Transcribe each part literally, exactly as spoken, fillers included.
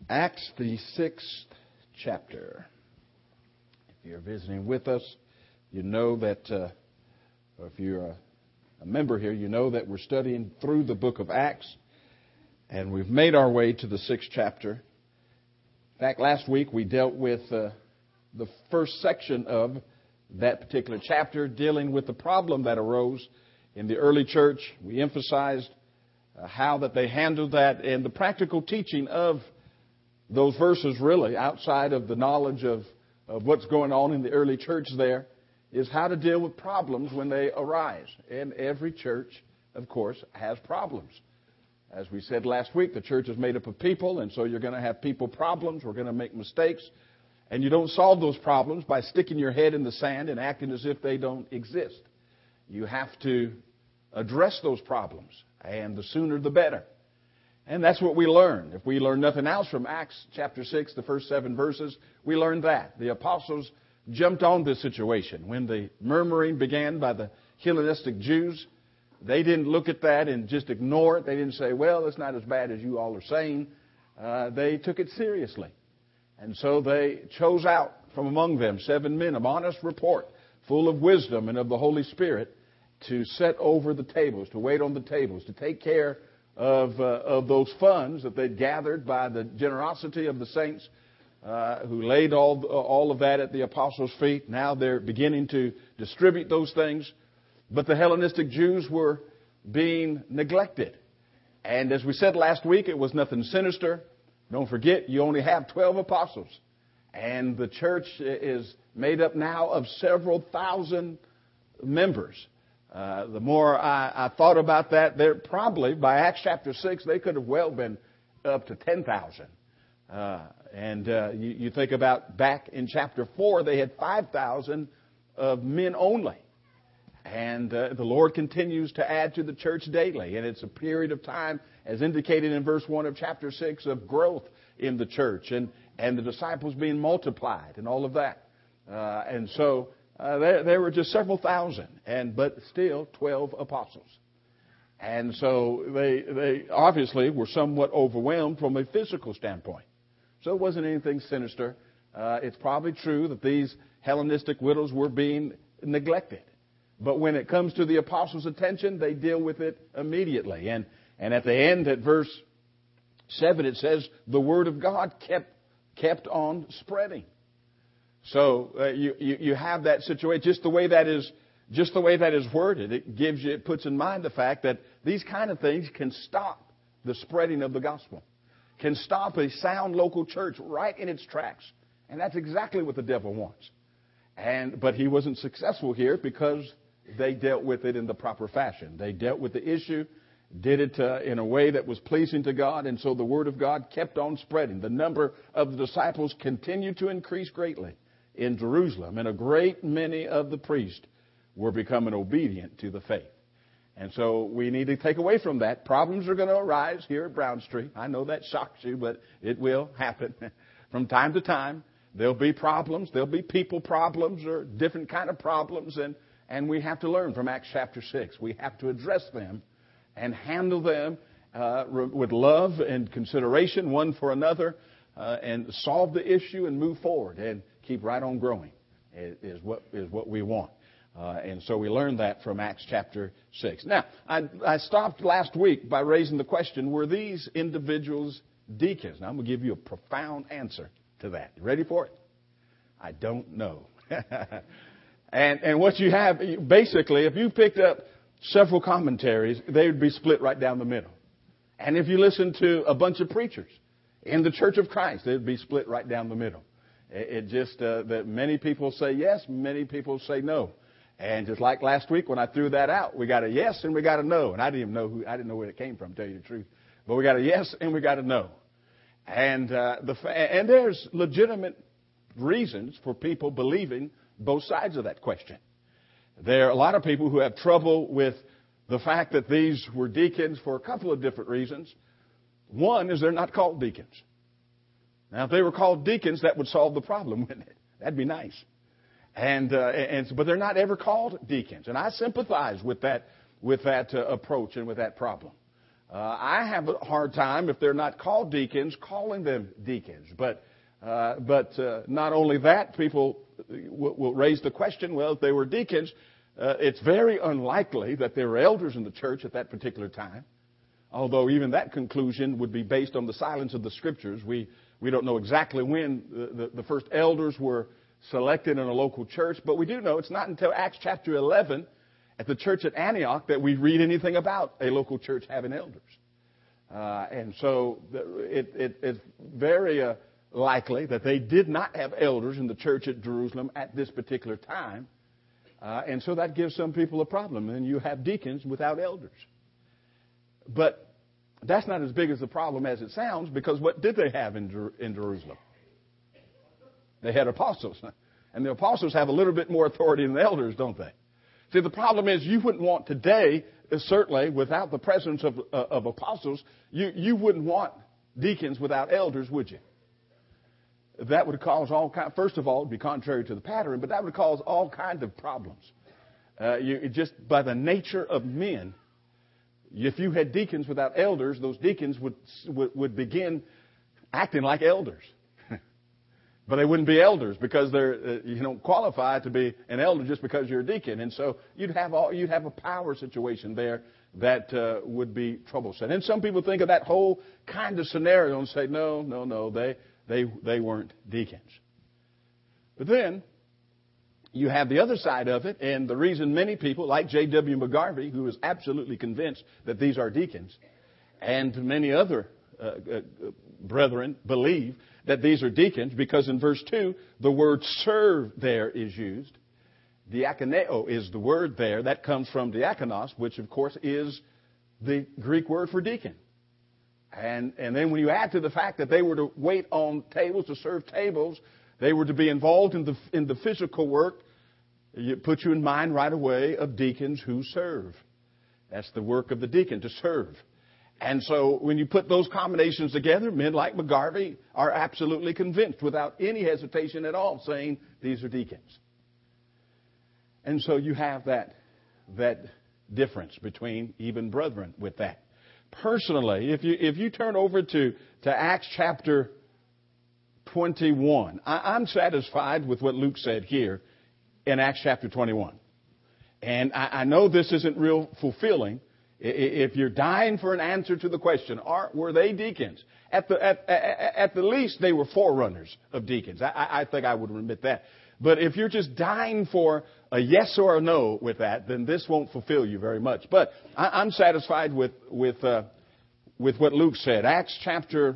Acts, the sixth chapter. If you're visiting with us, you know that, uh, or if you're a, a member here, you know that we're studying through the book of Acts, and we've made our way to the sixth chapter. In fact, last week we dealt with uh, the first section of that particular chapter, dealing with the problem that arose in the early church. We emphasized uh, how that they handled that and the practical teaching of those verses, really, outside of the knowledge of, of what's going on in the early church there, is how to deal with problems when they arise. And every church, of course, has problems. As we said last week, the church is made up of people, and so you're going to have people problems. We're going to make mistakes. And you don't solve those problems by sticking your head in the sand and acting as if they don't exist. You have to address those problems, and the sooner the better. And that's what we learn. If we learn nothing else from Acts chapter six, the first seven verses, we learn that. The apostles jumped on this situation. When the murmuring began by the Hellenistic Jews, they didn't look at that and just ignore it. They didn't say, well, it's not as bad as you all are saying. Uh, they took it seriously. And so they chose out from among them seven men of honest report, full of wisdom and of the Holy Spirit, to set over the tables, to wait on the tables, to take care of uh, of those funds that they'd gathered by the generosity of the saints uh, who laid all all of that at the apostles' feet. Now they're beginning to distribute those things. But the Hellenistic Jews were being neglected. And as we said last week, it was nothing sinister. Don't forget, you only have twelve apostles. And the church is made up now of several thousand members. Uh, the more I, I thought about that, they're probably, by Acts chapter six, they could have well been up to ten thousand. Uh, and uh, you, you think about back in chapter four, they had five thousand of men only. And uh, the Lord continues to add to the church daily. And it's a period of time, as indicated in verse one of chapter six, of growth in the church and, and the disciples being multiplied and all of that. Uh, and so uh, there, there were just several thousand, and but still twelve apostles. And so they, they obviously were somewhat overwhelmed from a physical standpoint. So it wasn't anything sinister. Uh, it's probably true that these Hellenistic widows were being neglected. But when it comes to the apostles' attention, they deal with it immediately. And, and at the end, at verse seven, it says, the word of God kept, kept on spreading. So uh, you, you, you have that situation, just the way that is, just the way that is worded. It gives you, it puts in mind the fact that these kind of things can stop the spreading of the gospel, can stop a sound local church right in its tracks. And that's exactly what the devil wants. And, but he wasn't successful here because they dealt with it in the proper fashion. They dealt with the issue, did it uh, in a way that was pleasing to God, and so the word of God kept on spreading. The number of the disciples continued to increase greatly in Jerusalem, and a great many of the priests were becoming obedient to the faith. And so we need to take away from that. Problems are going to arise here at Brown Street. I know that shocks you, but it will happen from time to time. There'll be problems. There'll be people problems or different kind of problems, and And we have to learn from Acts chapter six. We have to address them and handle them uh, with love and consideration one for another uh, and solve the issue and move forward and keep right on growing is what is what we want. Uh, and so we learned that from Acts chapter six. Now, I, I stopped last week by raising the question, were these individuals deacons? Now, I'm going to give you a profound answer to that. You ready for it? I don't know. And and what you have, basically, if you picked up several commentaries, they would be split right down the middle. And if you listen to a bunch of preachers in the Church of Christ, they'd be split right down the middle. It, it just, uh, that many people say yes, many people say no. And just like last week when I threw that out, we got a yes and we got a no. And I didn't even know who, I didn't know where it came from, to tell you the truth. But we got a yes and we got a no. And, uh, the, and there's legitimate reasons for people believing both sides of that question. There are a lot of people who have trouble with the fact that these were deacons for a couple of different reasons. One is they're not called deacons. Now, if they were called deacons, that would solve the problem, wouldn't it? That'd be nice. And, uh, and but they're not ever called deacons. And I sympathize with that, with that uh, approach and with that problem. Uh, I have a hard time, if they're not called deacons, calling them deacons. But uh, but uh, not only that, people will, will raise the question, well, if they were deacons, uh, it's very unlikely that there were elders in the church at that particular time. Although even that conclusion would be based on the silence of the Scriptures. We we don't know exactly when the, the, the first elders were selected in a local church, but we do know it's not until Acts chapter eleven at the church at Antioch that we read anything about a local church having elders. Uh, and so it, it, it's very uh, likely that they did not have elders in the church at Jerusalem at this particular time. Uh, and so that gives some people a problem. And you have deacons without elders. But that's not as big as the problem as it sounds, because what did they have in, Jer- in Jerusalem? They had apostles. And the apostles have a little bit more authority than the elders, don't they? See, the problem is you wouldn't want today, certainly without the presence of, uh, of apostles, you, you wouldn't want deacons without elders, would you? That would cause all kind. First of all, it would be contrary to the pattern, but that would cause all kinds of problems. Uh, you, just by the nature of men, if you had deacons without elders, those deacons would would, would begin acting like elders. But they wouldn't be elders because they're uh, you don't qualify to be an elder just because you're a deacon, and so you'd have all you'd have a power situation there that uh, would be troublesome. And some people think of that whole kind of scenario and say, no, no, no, they they they weren't deacons. But then you have the other side of it, and the reason many people, like J W McGarvey, who is absolutely convinced that these are deacons, and many other uh, uh, brethren believe that these are deacons, because in verse two, the word serve there is used. Diakoneo is the word there. That comes from diakonos, which of course is the Greek word for deacon. And, and then when you add to the fact that they were to wait on tables, to serve tables, they were to be involved in the, in the physical work, it puts you in mind right away of deacons who serve. That's the work of the deacon, to serve. And so when you put those combinations together, men like McGarvey are absolutely convinced without any hesitation at all, saying these are deacons. And so you have that, that difference between even brethren with that. Personally, if you, if you turn over to, to Acts chapter twenty-one, I, I'm satisfied with what Luke said here in Acts chapter twenty-one. And I, I know this isn't real fulfilling. If you're dying for an answer to the question, are, were they deacons? At the, at, at, at the least, they were forerunners of deacons. I, I think I would admit that. But if you're just dying for a yes or a no with that, then this won't fulfill you very much. But I, I'm satisfied with with uh, with what Luke said. Acts chapter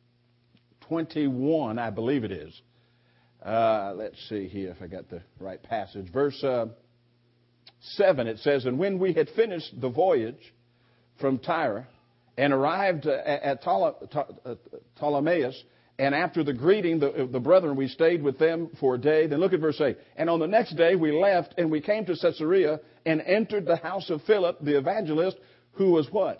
twenty-one, I believe it is. Uh, let's see here if I got the right passage. Verse Uh, seven, it says, and when we had finished the voyage from Tyre and arrived at Ptolemais, and after the greeting, the, the brethren, we stayed with them for a day. Then look at verse eight. And on the next day we left, and we came to Caesarea and entered the house of Philip, the evangelist, who was what?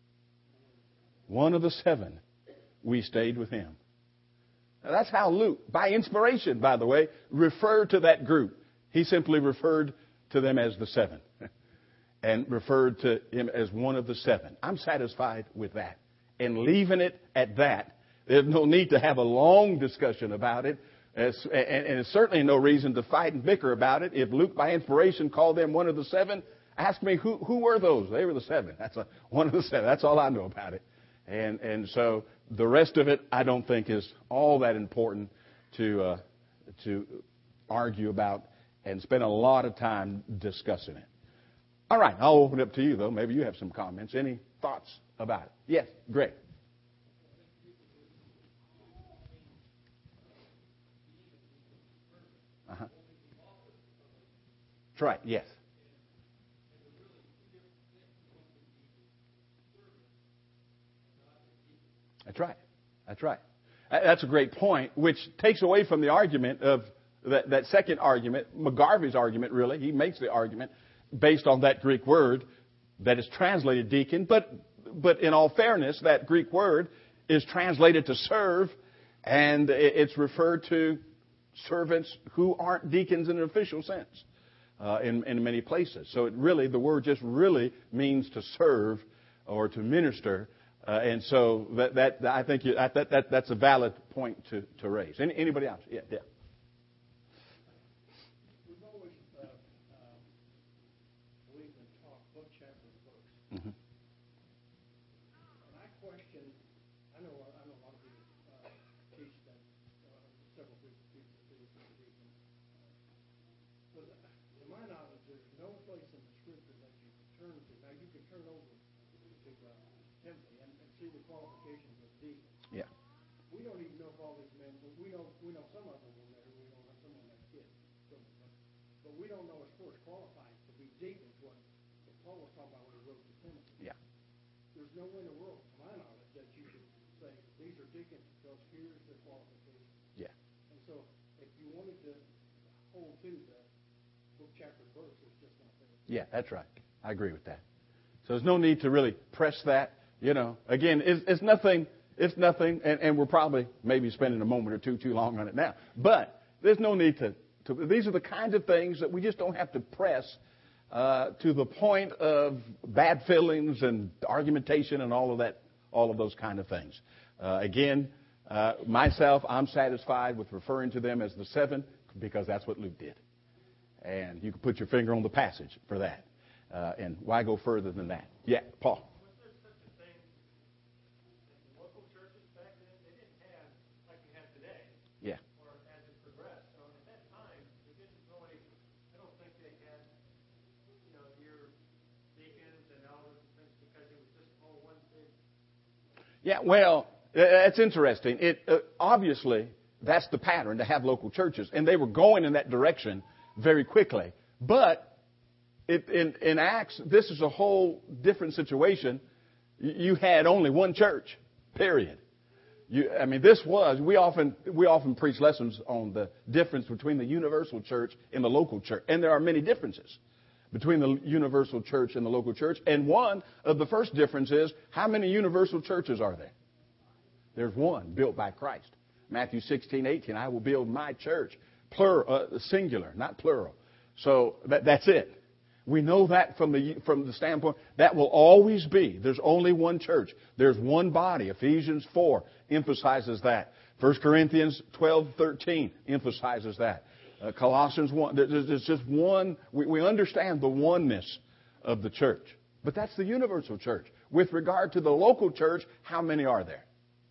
One of the seven. We stayed with him. Now, that's how Luke, by inspiration, by the way, referred to that group. He simply referred to them as the seven and referred to him as one of the seven. I'm satisfied with that. And leaving it at that, there's no need to have a long discussion about it. As, and, and there's certainly no reason to fight and bicker about it. If Luke, by inspiration, called them one of the seven, ask me, who, who were those? They were the seven. That's a, one of the seven. That's all I know about it. And, and so the rest of it, I don't think is all that important to, uh, to argue about and spend a lot of time discussing it. All right, I'll open it up to you, though. Maybe you have some comments. Any thoughts about it? Yes, Greg. Uh-huh. That's right, yes. That's right. That's right. That's a great point, which takes away from the argument of That, that second argument, McGarvey's argument, really, he makes the argument based on that Greek word that is translated deacon. But, but in all fairness, that Greek word is translated to serve, and it's referred to servants who aren't deacons in an official sense uh, in, in many places. So it really, the word just really means to serve or to minister. Uh, and so that, that I think you, that, that that's a valid point to, to raise. Any, anybody else? Yeah, yeah. We've always uh, uh, believed in talk, book, chapter, and verse. Mm-hmm. And I question. I know. I know a lot of people uh, teach that uh, several people teach that this is deacon. But to my knowledge, there's no place in the Scripture that you can turn to. Now you can turn over to uh, Timothy and, and see the qualifications of deacons. Yeah. We don't even know if all these men. We know. We know some of them were there. We know some of them had kids. So, but, but we don't know as far as qualified to be deacons what, what Paul was talking about when he wrote to Timothy. Yeah. There's no way in the world, to my knowledge, that you could say these are deacons because here's their qualifications. Yeah. And so, if you wanted to hold to the book, chapter, verse, it's just not there. Yeah, that's right. I agree with that. So there's no need to really press that. You know, again, it's, it's nothing. It's nothing, and, and we're probably maybe spending a moment or two too long on it now. But there's no need to. to these are the kinds of things that we just don't have to press uh, to the point of bad feelings and argumentation and all of that, all of those kind of things. Uh, again, uh, myself, I'm satisfied with referring to them as the seven because that's what Luke did, and you can put your finger on the passage for that. Uh, and why go further than that? Yeah, Paul. Yeah. Or as it progressed. So at that time, it didn't really, I don't think they had, you know, your deacons and elders and things because it was just all one big. Yeah, well, that's interesting. It uh, obviously, that's the pattern to have local churches. And they were going in that direction very quickly. But it, in, in Acts, this is a whole different situation. You had only one church, period. You, I mean, this was, we often we often preach lessons on the difference between the universal church and the local church. And there are many differences between the universal church and the local church. And one of the first differences is, how many universal churches are there? There's one, built by Christ. Matthew sixteen, eighteen, I will build my church. Plural, uh, singular, not plural. So that, that's it. We know that from the from the standpoint that will always be. There's only one church. There's one body. Ephesians four emphasizes that. First Corinthians twelve, thirteen emphasizes that. Uh, Colossians one. There's, there's just one. We, we understand the oneness of the church. But that's the universal church. With regard to the local church, how many are there?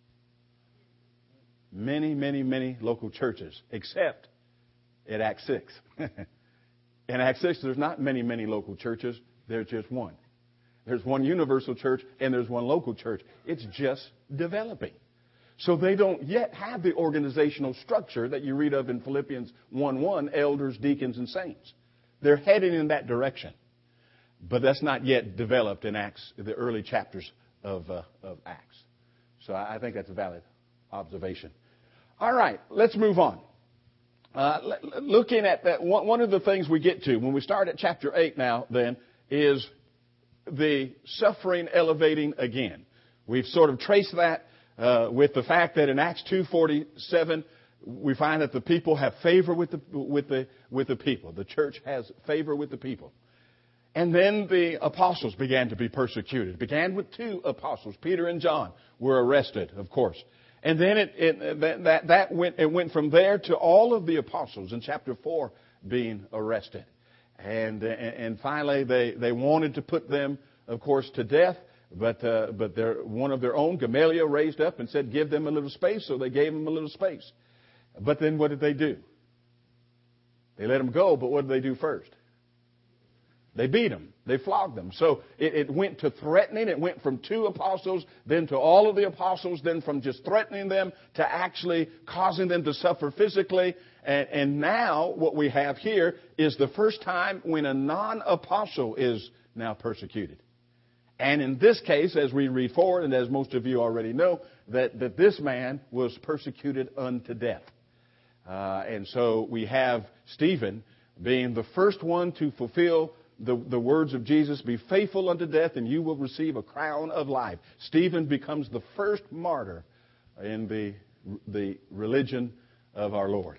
Many, many, many local churches, except at Acts six. In Acts six, there's not many, many local churches. There's just one. There's one universal church and there's one local church. It's just developing. So they don't yet have the organizational structure that you read of in Philippians one one, elders, deacons, and saints. They're heading in that direction. But that's not yet developed in Acts, the early chapters of, uh, of Acts. So I think that's a valid observation. All right, let's move on. Uh, looking at that, one of the things we get to when we start at chapter eight now, then, is the suffering elevating again. We've sort of traced that uh, with the fact that in Acts two forty-seven, we find that the people have favor with the with the with the people. The church has favor with the people. And then the apostles began to be persecuted. It began with two apostles, Peter and John, were arrested, of course. And then it, it that that went it went from there to all of the apostles in chapter four being arrested, and and finally they, they wanted to put them, of course, to death, but uh, but their one of their own, Gamaliel, raised up and said, "Give them a little space." So they gave them a little space. But then what did they do? They let them go, but what did they do first? They beat them. They flogged them. So it, it went to threatening. It went from two apostles, then to all of the apostles, then from just threatening them to actually causing them to suffer physically. And, and now what we have here is the first time when a non-apostle is now persecuted. And in this case, as we read forward, and as most of you already know, that, that this man was persecuted unto death. Uh, and so we have Stephen being the first one to fulfill The, the words of Jesus, be faithful unto death and you will receive a crown of life. Stephen becomes the first martyr in the, the religion of our Lord.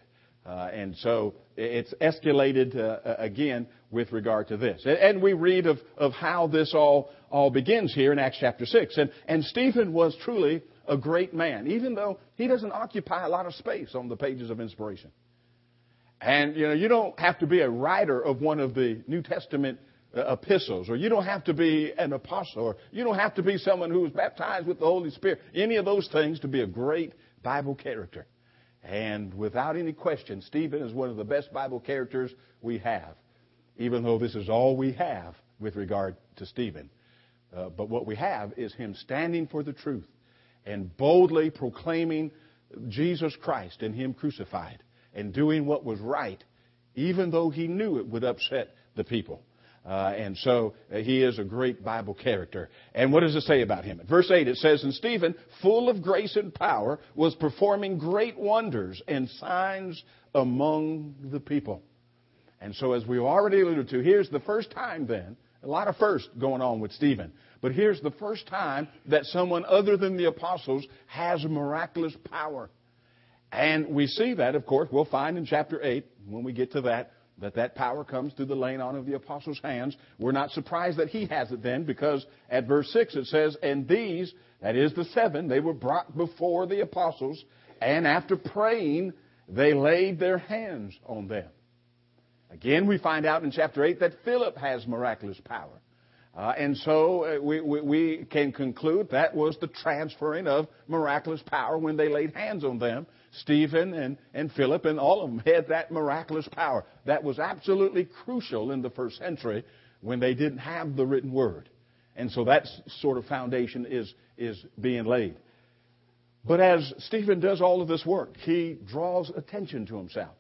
Uh, and so it's escalated uh, again with regard to this. And we read of, of how this all, all begins here in Acts chapter six. And, and Stephen was truly a great man, even though he doesn't occupy a lot of space on the pages of inspiration. And, you know, you don't have to be a writer of one of the New Testament uh, epistles, or you don't have to be an apostle, or you don't have to be someone who was baptized with the Holy Spirit, any of those things to be a great Bible character. And without any question, Stephen is one of the best Bible characters we have, even though this is all we have with regard to Stephen. Uh, but what we have is him standing for the truth and boldly proclaiming Jesus Christ and him crucified and doing what was right, even though he knew it would upset the people. Uh, and so uh, he is a great Bible character. And what does it say about him? At verse eight, it says, "And Stephen, full of grace and power, was performing great wonders and signs among the people." And so as we already alluded to, here's the first time then, a lot of firsts going on with Stephen, but here's the first time that someone other than the apostles has miraculous power. And we see that, of course, we'll find in chapter eight, when we get to that, that that power comes through the laying on of the apostles' hands. We're not surprised that he has it then, because at verse six it says, "And these," that is the seven, "they were brought before the apostles, and after praying, they laid their hands on them." Again, we find out in chapter eight that Philip has miraculous power. Uh, and so uh, we, we, we can conclude that was the transferring of miraculous power when they laid hands on them. Stephen and, and Philip and all of them had that miraculous power. That was absolutely crucial in the first century when they didn't have the written word. And so that sort of foundation is, is being laid. But as Stephen does all of this work, he draws attention to himself.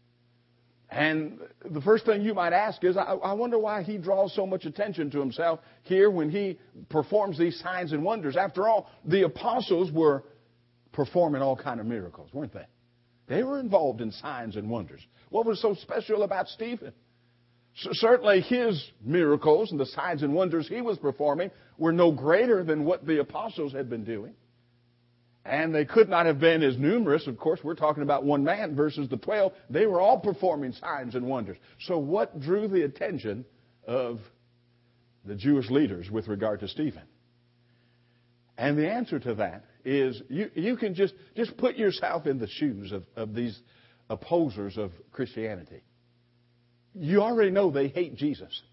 And the first thing you might ask is, I, I wonder why he draws so much attention to himself here when he performs these signs and wonders. After all, the apostles were performing all kinds of miracles, weren't they? They were involved in signs and wonders. What was so special about Stephen? C- certainly his miracles and the signs and wonders he was performing were no greater than what the apostles had been doing. And they could not have been as numerous. Of course, we're talking about one man versus the twelve. They were all performing signs and wonders. So what drew the attention of the Jewish leaders with regard to Stephen? And the answer to that is you, you can just, just put yourself in the shoes of, of these opposers of Christianity. You already know they hate Jesus.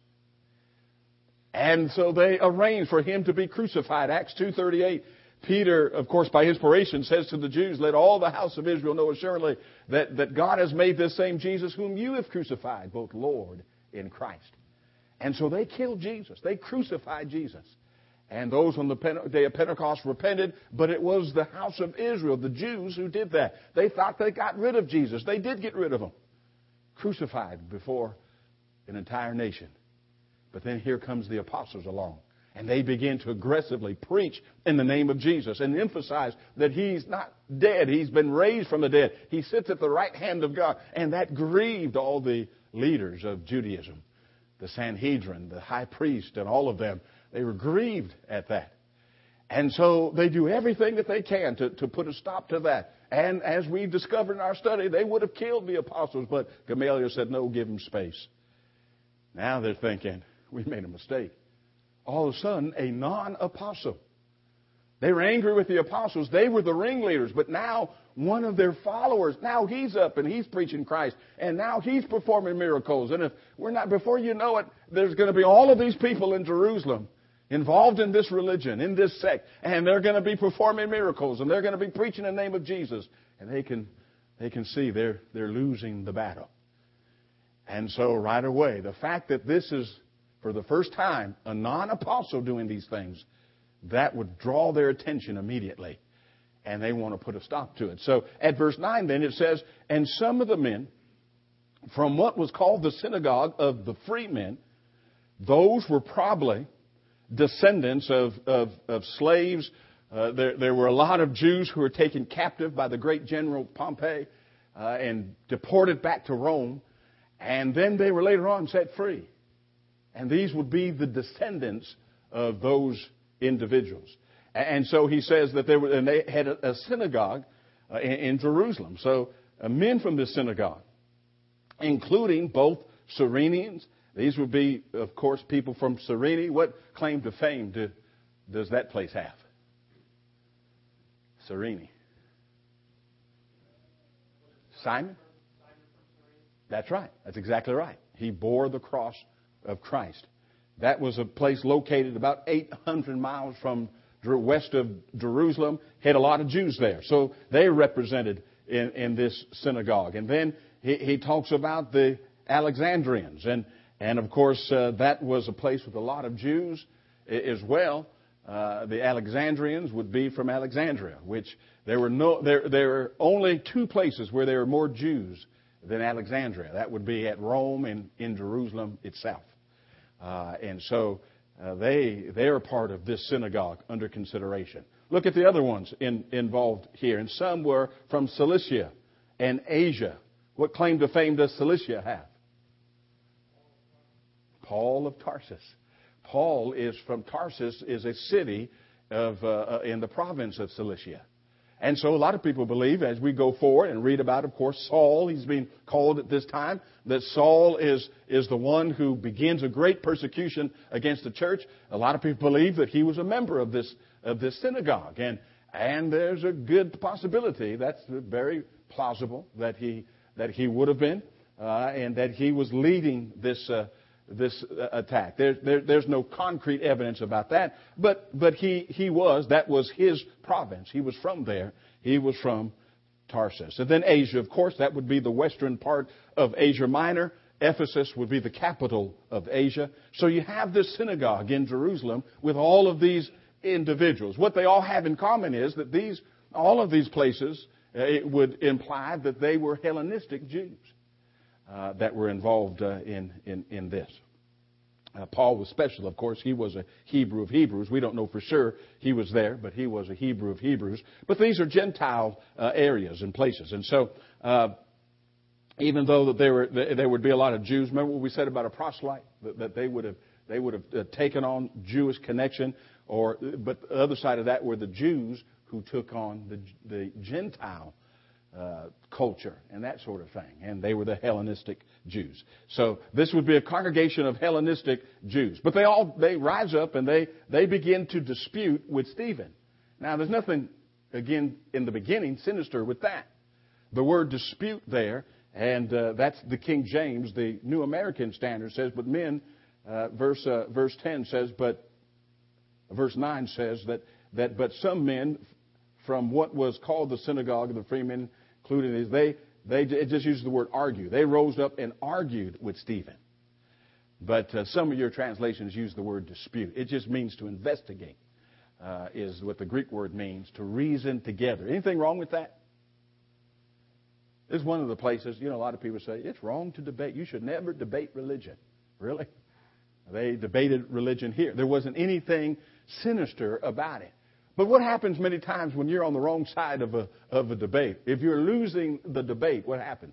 And so they arranged for him to be crucified. Acts two thirty-eight. Peter, of course, by inspiration, says to the Jews, "Let all the house of Israel know assuredly that, that God has made this same Jesus whom you have crucified, both Lord in Christ." And so they killed Jesus. They crucified Jesus. And those on the day of Pentecost repented, but it was the house of Israel, the Jews, who did that. They thought they got rid of Jesus. They did get rid of him. Crucified before an entire nation. But then here comes the apostles along. And they begin to aggressively preach in the name of Jesus and emphasize that he's not dead. He's been raised from the dead. He sits at the right hand of God. And that grieved all the leaders of Judaism, the Sanhedrin, the high priest, and all of them. They were grieved at that. And so they do everything that they can to, to put a stop to that. And as we discovered in our study, they would have killed the apostles, but Gamaliel said, "No, give them space." Now they're thinking, we made a mistake. All of a sudden, a non-apostle. They were angry with the apostles. They were the ringleaders. But now, one of their followers, now he's up and he's preaching Christ. And now he's performing miracles. And if we're not, before you know it, there's going to be all of these people in Jerusalem involved in this religion, in this sect. And they're going to be performing miracles. And they're going to be preaching in the name of Jesus. And they can, they can see they're, they're losing the battle. And so right away, the fact that this is, for the first time, a non-apostle doing these things, that would draw their attention immediately. And they want to put a stop to it. So at verse nine then it says, "And some of the men from what was called the synagogue of the freemen," those were probably descendants of, of, of slaves. Uh, there, there were a lot of Jews who were taken captive by the great general Pompey uh, and deported back to Rome. And then they were later on set free. And these would be the descendants of those individuals. And so he says that they were, and they had a synagogue uh, in, in Jerusalem. So uh, men from this synagogue, including both Cyrenians. These would be, of course, people from Cyrene. What claim to fame do, does that place have? Cyrene. Simon? That's right. That's exactly right. He bore the cross of Christ. That was a place located about eight hundred miles from west of Jerusalem. Had a lot of Jews there. So they represented in, in this synagogue. And then he, he talks about the Alexandrians. And, and of course, uh, that was a place with a lot of Jews as well. Uh, the Alexandrians would be from Alexandria, which there were no, there, there were only two places where there were more Jews than Alexandria. That would be at Rome and in Jerusalem itself. Uh, and so uh, they they are part of this synagogue under consideration. Look at the other ones in, involved here. And some were from Cilicia and Asia. What claim to fame does Cilicia have? Paul of Tarsus. Paul is from Tarsus, is a city of uh, in the province of Cilicia. And so a lot of people believe, as we go forward and read about, of course, Saul, he's being called at this time, that Saul is, is the one who begins a great persecution against the church. A lot of people believe that he was a member of this of this synagogue. And and there's a good possibility, that's very plausible, that he that he would have been, uh, and that he was leading this uh, this attack. There, there, there's no concrete evidence about that, but but he he was, that was his province. He was from there. He was from Tarsus. And then Asia, of course, that would be the western part of Asia Minor. Ephesus would be the capital of Asia. So you have this synagogue in Jerusalem with all of these individuals. What they all have in common is that these, all of these places, uh, it would imply that they were Hellenistic Jews. Uh, that were involved uh, in, in, in this. Uh, Paul was special, of course. He was a Hebrew of Hebrews. We don't know for sure he was there, but he was a Hebrew of Hebrews. But these are Gentile uh, areas and places. And so, uh, even though that there were there would be a lot of Jews, remember what we said about a proselyte, that, that they would have they would have uh, taken on Jewish connection, or but the other side of that were the Jews who took on the the Gentile Uh, culture and that sort of thing. And they were the Hellenistic Jews. So this would be a congregation of Hellenistic Jews. But they all, they rise up and they, they begin to dispute with Stephen. Now there's nothing, again, in the beginning sinister with that. The word dispute there, and uh, that's the King James, the New American Standard says, but men, uh, verse, uh, verse ten says, but, verse nine says that, that, but some men from what was called the synagogue of the freemen, including these, they, they it just uses the word argue. They rose up and argued with Stephen. But uh, some of your translations use the word dispute. It just means to investigate, uh, is what the Greek word means, to reason together. Anything wrong with that? This is one of the places, you know, a lot of people say, it's wrong to debate. You should never debate religion. Really? They debated religion here. There wasn't anything sinister about it. But what happens many times when you're on the wrong side of a of a debate? If you're losing the debate, what happens?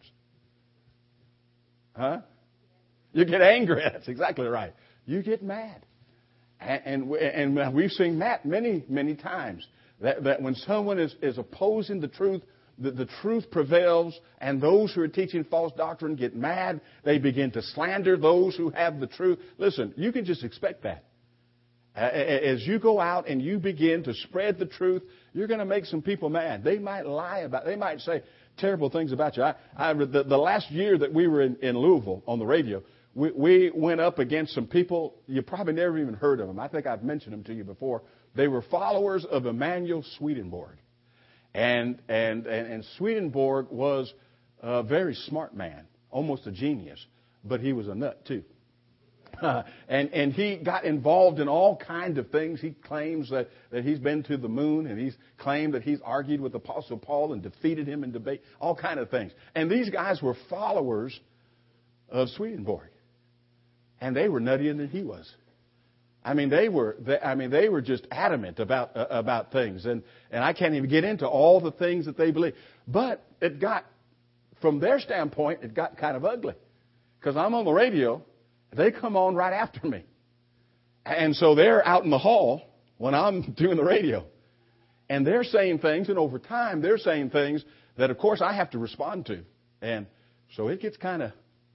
Huh? You get angry. That's exactly right. You get mad. And, and, and we've seen that many, many times. That, that when someone is, is opposing the truth, the, the truth prevails, and those who are teaching false doctrine get mad. They begin to slander those who have the truth. Listen, you can just expect that. As you go out and you begin to spread the truth, you're going to make some people mad. They might lie about, they might say terrible things about you. I, I the, the last year that we were in, in Louisville on the radio, we, we went up against some people, you probably never even heard of them. I think I've mentioned them to you before. They were followers of Emanuel Swedenborg. And, and, and, and Swedenborg was a very smart man, almost a genius, but he was a nut too. Uh, and, and he got involved in all kinds of things. He claims that, that he's been to the moon, and he's claimed that he's argued with Apostle Paul and defeated him in debate, all kinds of things. And these guys were followers of Swedenborg. And they were nuttier than he was. I mean, they were, they, I mean, they were just adamant about, uh, about things. And, and I can't even get into all the things that they believe. But it got, from their standpoint, it got kind of ugly. Because I'm on the radio. They come on right after me. And so they're out in the hall when I'm doing the radio. And they're saying things, and over time, they're saying things that, of course, I have to respond to. And so it gets kind of,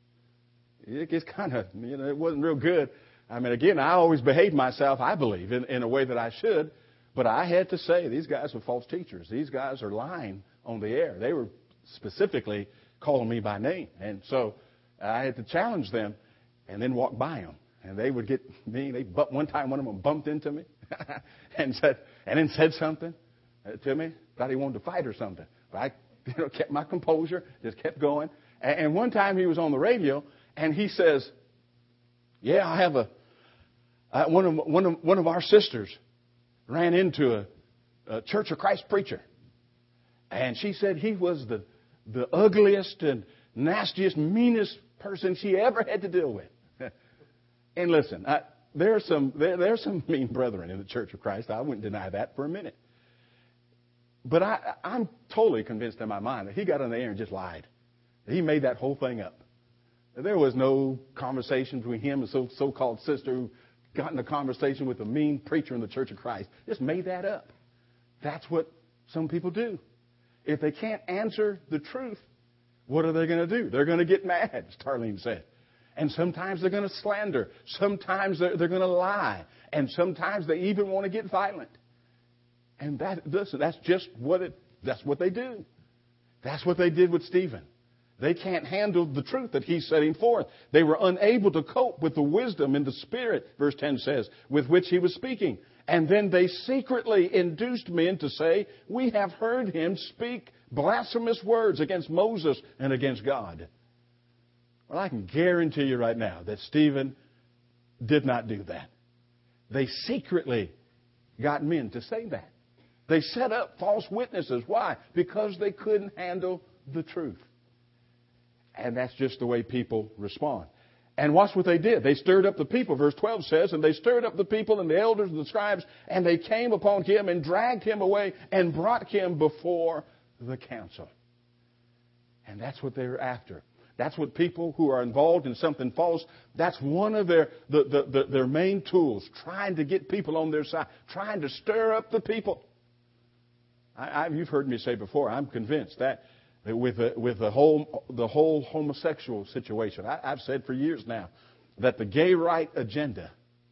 it gets kind of, you know, it wasn't real good. I mean, again, I always behave myself, I believe, in, in a way that I should. But I had to say, these guys are false teachers. These guys are lying on the air. They were specifically calling me by name. And so I had to challenge them and then walk by them. And they would get me. They but one time, one of them bumped into me and said, and then said something to me. Thought he wanted to fight or something. But I, you know, kept my composure, just kept going. And, and one time he was on the radio, and he says, "Yeah, I have a uh, one of one of one of our sisters ran into a, a Church of Christ preacher, and she said he was the the ugliest and nastiest, meanest person she ever had to deal with." And listen, I, there are some there, there are some mean brethren in the Church of Christ. I wouldn't deny that for a minute. But I, I'm totally convinced in my mind that he got on the air and just lied. He made that whole thing up. There was no conversation between him and so so-called sister who got in a conversation with a mean preacher in the Church of Christ. Just made that up. That's what some people do. If they can't answer the truth, what are they going to do? They're going to get mad, as Tarlene said. And sometimes they're going to slander. Sometimes they're, they're going to lie. And sometimes they even want to get violent. And that, listen, that's just what it, that's what they do. That's what they did with Stephen. They can't handle the truth that he's setting forth. They were unable to cope with the wisdom and the spirit, verse ten says, with which he was speaking. And then they secretly induced men to say, "We have heard him speak blasphemous words against Moses and against God." Well, I can guarantee you right now that Stephen did not do that. They secretly got men to say that. They set up false witnesses. Why? Because they couldn't handle the truth. And that's just the way people respond. And watch what they did. They stirred up the people, verse twelve says, and they stirred up the people and the elders and the scribes, and they came upon him and dragged him away and brought him before the council. And that's what they were after. That's what people who are involved in something false, that's one of their the, the, the, their main tools, trying to get people on their side, trying to stir up the people. I, I, you've heard me say before, I'm convinced that with the, with the whole the whole homosexual situation, I, I've said for years now that the gay right agenda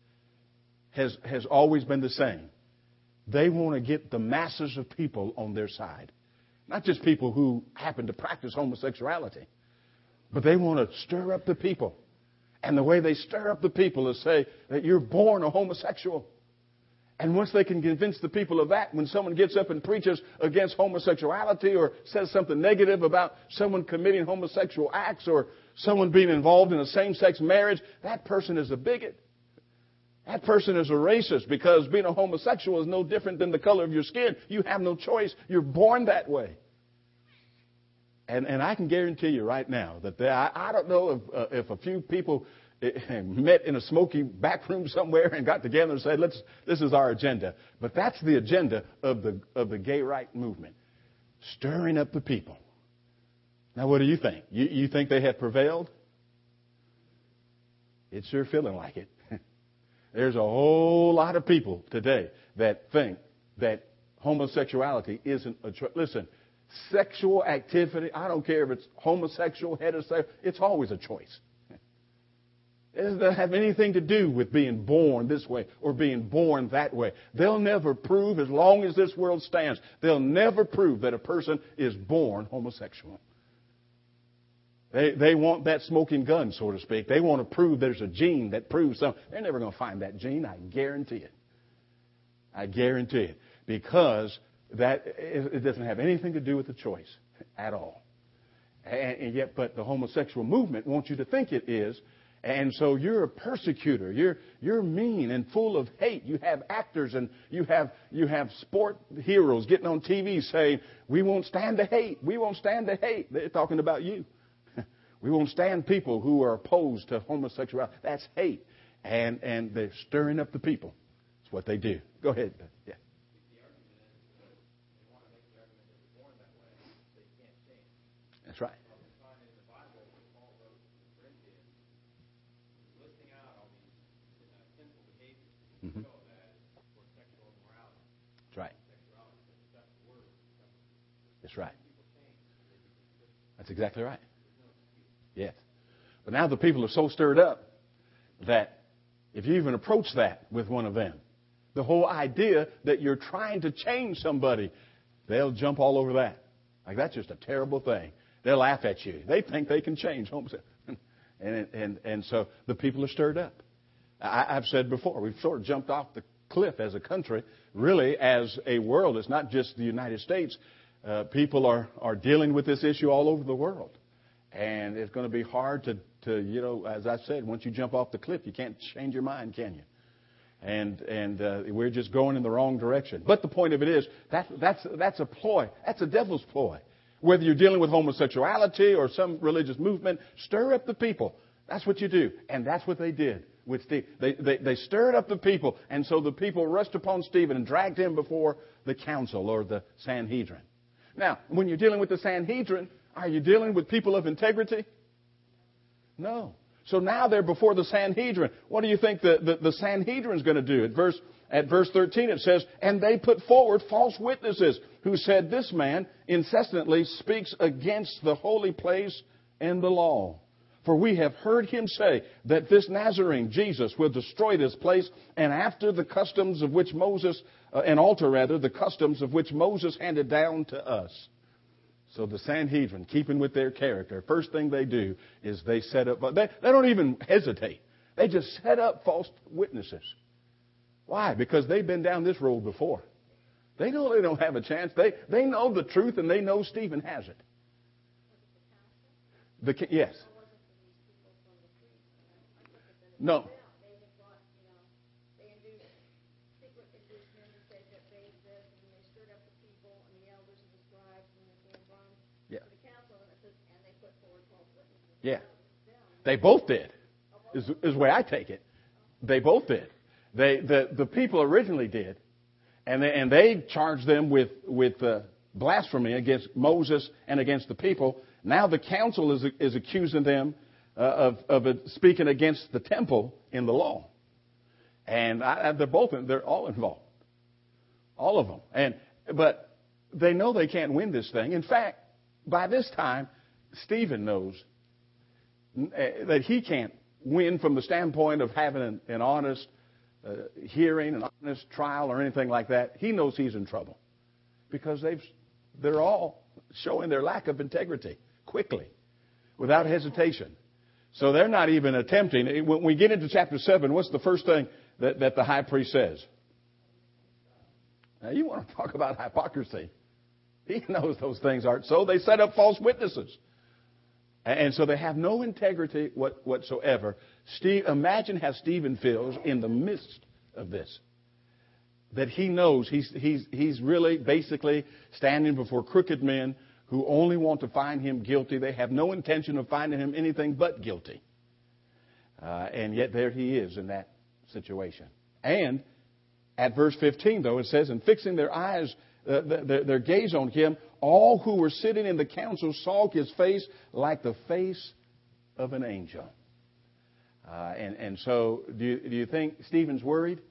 has has always been the same. They want to get the masses of people on their side, not just people who happen to practice homosexuality. But they want to stir up the people. And the way they stir up the people is say that you're born a homosexual. And once they can convince the people of that, when someone gets up and preaches against homosexuality or says something negative about someone committing homosexual acts or someone being involved in a same-sex marriage, that person is a bigot. That person is a racist because being a homosexual is no different than the color of your skin. You have no choice. You're born that way. And, and I can guarantee you right now that there, I, I don't know if, uh, if a few people uh, met in a smoky back room somewhere and got together and said, "Let's, this is our agenda." But that's the agenda of the of the gay right movement, stirring up the people. Now, what do you think? You, you think they have prevailed? It's sure feeling like it. There's a whole lot of people today that think that homosexuality isn't a choice. Listen. Sexual activity, I don't care if it's homosexual, heterosexual, it's always a choice. It doesn't have anything to do with being born this way or being born that way. They'll never prove, as long as this world stands, they'll never prove that a person is born homosexual. They, they want that smoking gun, so to speak. They want to prove there's a gene that proves something. They're never going to find that gene, I guarantee it. I guarantee it. Because that it doesn't have anything to do with the choice at all. And, and yet, but the homosexual movement wants you to think it is. And so you're a persecutor. You're you're mean and full of hate. You have actors and you have you have sport heroes getting on T V saying, "We won't stand the hate. We won't stand the hate." They're talking about you. We won't stand people who are opposed to homosexuality. That's hate. And and they're stirring up the people. That's what they do. Go ahead. Yeah. That's right. Mm-hmm. That's right. That's right. That's exactly right. Yes. But now the people are so stirred up that if you even approach that with one of them, the whole idea that you're trying to change somebody, they'll jump all over that. Like, that's just a terrible thing. They'll laugh at you. They think they can change homosexuality. And, and, and so the people are stirred up. I, I've said before, we've sort of jumped off the cliff as a country. Really, as a world, it's not just the United States. Uh, people are, are dealing with this issue all over the world. And it's going to be hard to, to, you know, as I said, once you jump off the cliff, you can't change your mind, can you? And and uh, we're just going in the wrong direction. But the point of it is, that, that's, that's a ploy. That's a devil's ploy. Whether you're dealing with homosexuality or some religious movement, stir up the people. That's what you do. And that's what they did with Stephen. They, they, they stirred up the people. And so the people rushed upon Stephen and dragged him before the council or the Sanhedrin. Now, when you're dealing with the Sanhedrin, are you dealing with people of integrity? No. So now they're before the Sanhedrin. What do you think the, the, the Sanhedrin's going to do? At verse, at verse thirteen it says, and they put forward false witnesses who said, this man incessantly speaks against the holy place and the law. For we have heard him say that this Nazarene, Jesus, will destroy this place, and after the customs of which Moses, uh, and alter rather, the customs of which Moses handed down to us. So the Sanhedrin, keeping with their character, first thing they do is they set up, they, they don't even hesitate. They just set up false witnesses. Why? Because they've been down this road before. They know they don't have a chance. They, they know the truth, and they know Stephen has it. The, yes. No. Yeah. Yeah. They both did, is, is the way I take it. They both did. They, the, the people originally did, and they, and they charged them with, with uh, blasphemy against Moses and against the people. Now the council is, is accusing them uh, of, of uh, speaking against the temple in the law. And I, they're both, they're all involved. All of them. And, but they know they can't win this thing. In fact, by this time, Stephen knows that he can't win from the standpoint of having an, an honest uh, hearing, an honest trial, or anything like that. He knows he's in trouble because they've they're all showing their lack of integrity quickly, without hesitation. So they're not even attempting. When we get into chapter seven, what's the first thing that, that the high priest says? Now, you want to talk about hypocrisy. He knows those things aren't so. They set up false witnesses. And so they have no integrity whatsoever. Steve, imagine how Stephen feels in the midst of this. That he knows he's, he's, he's really basically standing before crooked men who only want to find him guilty. They have no intention of finding him anything but guilty. Uh, and yet there he is in that situation. And at verse fifteen, though, it says, and fixing their eyes, uh, their, their gaze on him, all who were sitting in the council saw his face like the face of an angel. Uh, and, and so do you, do you think Stephen's worried?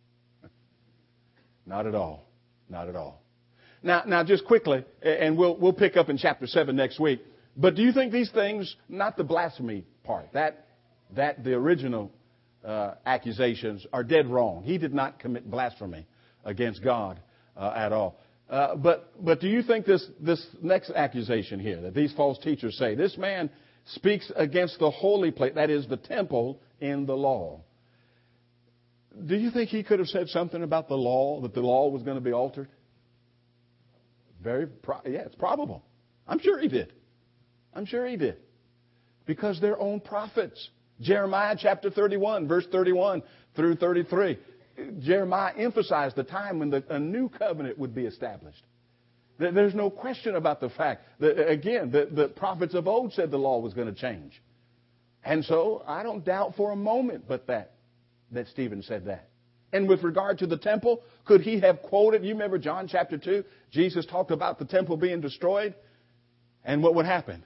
Not at all. Not at all. Now, now just quickly, and we'll, we'll pick up in chapter seven next week. But do you think these things, not the blasphemy part, that, that the original uh, accusations are dead wrong? He did not commit blasphemy against God uh, at all. Uh, but but do you think this, this next accusation here, that these false teachers say, this man speaks against the holy place, that is the temple in the law. Do you think he could have said something about the law, that the law was going to be altered? Very, pro- yeah, it's probable. I'm sure he did. I'm sure he did. Because their own prophets. Jeremiah chapter thirty-one, verse thirty-one through thirty-three. Jeremiah emphasized the time when the, a new covenant would be established. There's no question about the fact that, again, the, the prophets of old said the law was going to change. And so I don't doubt for a moment but that, that Stephen said that. And with regard to the temple, could he have quoted, you remember John chapter two, Jesus talked about the temple being destroyed? And what would happen?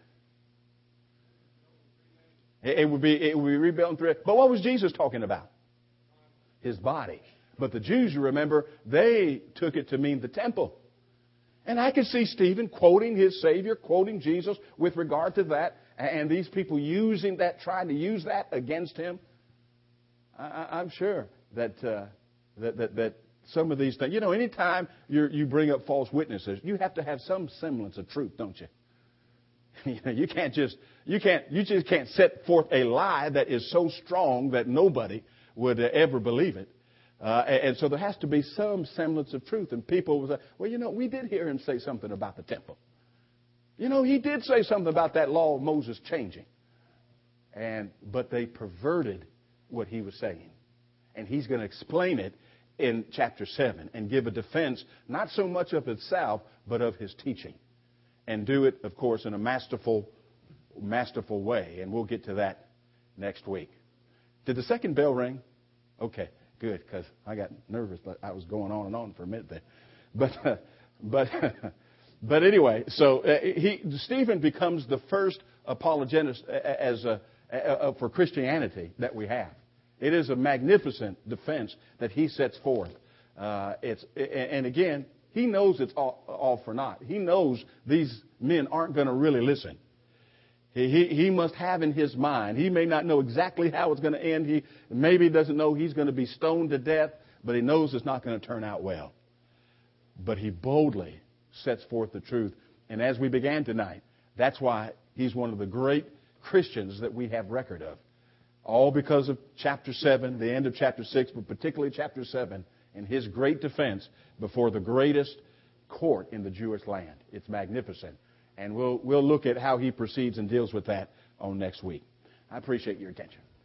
It, it would be it would be rebuilt in three. But what was Jesus talking about? His body. But the Jews, you remember, they took it to mean the temple. And I can see Stephen quoting his Savior, quoting Jesus with regard to that, and these people using that, trying to use that against him. I, I'm sure that, uh, that, that, that some of these things, you know, anytime you're, you bring up false witnesses, you have to have some semblance of truth, don't you? You know, you can't just, you can't, you just can't set forth a lie that is so strong that nobody would uh, ever believe it. Uh, and, and so there has to be some semblance of truth. And people will say, well, you know, we did hear him say something about the temple. You know, he did say something about that law of Moses changing. And, but they perverted what he was saying. And he's going to explain it in chapter seven and give a defense, not so much of himself, but of his teaching. And do it, of course, in a masterful, masterful way. And we'll get to that next week. Did the second bell ring? Okay, good, because I got nervous. But I was going on and on for a minute there. But, uh, but, but anyway, so uh, he, Stephen becomes the first apologist as a, a, a, for Christianity that we have. It is a magnificent defense that he sets forth. Uh, it's and again, he knows it's all, all for naught. He knows these men aren't going to really listen. He, he, he must have in his mind. He may not know exactly how it's going to end. He maybe doesn't know he's going to be stoned to death, but he knows it's not going to turn out well. But he boldly sets forth the truth. And as we began tonight, that's why he's one of the great Christians that we have record of. All because of chapter seven, the end of chapter six, but particularly chapter seven, and his great defense before the greatest court in the Jewish land. It's magnificent. And we'll, we'll look at how he proceeds and deals with that on next week. I appreciate your attention.